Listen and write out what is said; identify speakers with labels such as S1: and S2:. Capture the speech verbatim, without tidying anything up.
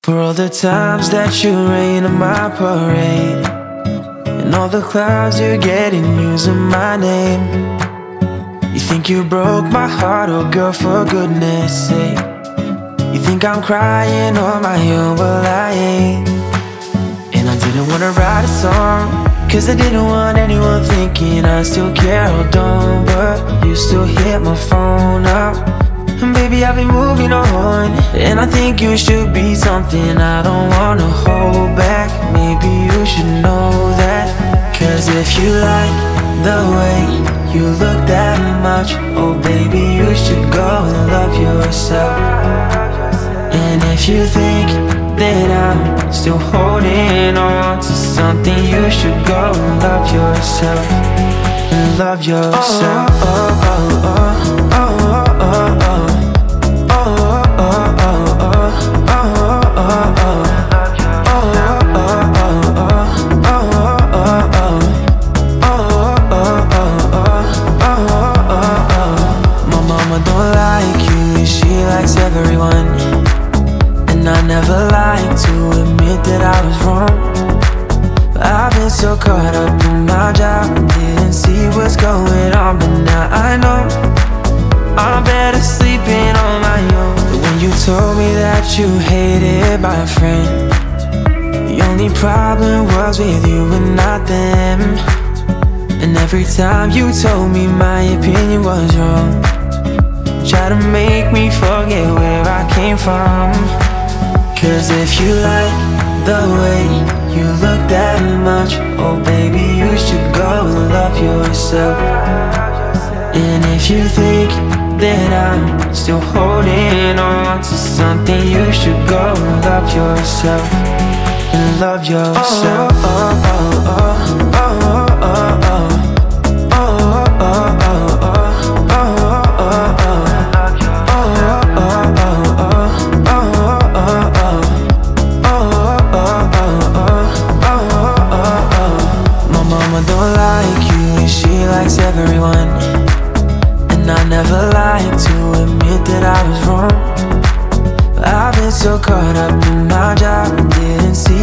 S1: For all the times that you rain on my parade, and all the clouds you're getting using my name. You think you broke my heart, oh girl, for goodness sake. You think I'm crying on my own, well I ain't. And I didn't wanna write a song, cause I didn't want anyone thinking I still care or don't. But you still hit my phone up, and baby I've been moving on. And I think you should be something I don't wanna hold back. Maybe you should know that. Cause if you like the way you look that much, oh baby you should go and love yourself. And if you think that I'm still holding on to something, you should go and love yourself. And love yourself. Oh, oh, oh, oh, oh, oh, oh. Everyone, and I never like to admit that I was wrong. But I've been so caught up in my job, didn't see what's going on. But now I know I'm better sleeping on my own. But when you told me that you hated my friend, the only problem was with you and not them. And every time you told me my opinion was wrong, try to make me forget where I came from. Cause if you like the way you look that much, oh baby you should go and love yourself. And if you think that I'm still holding on to something, you should go and love yourself. And love yourself. Oh, oh, oh, oh, oh, oh, oh, oh. Everyone, and I never like to admit that I was wrong. But I've been so caught up in my job, didn't see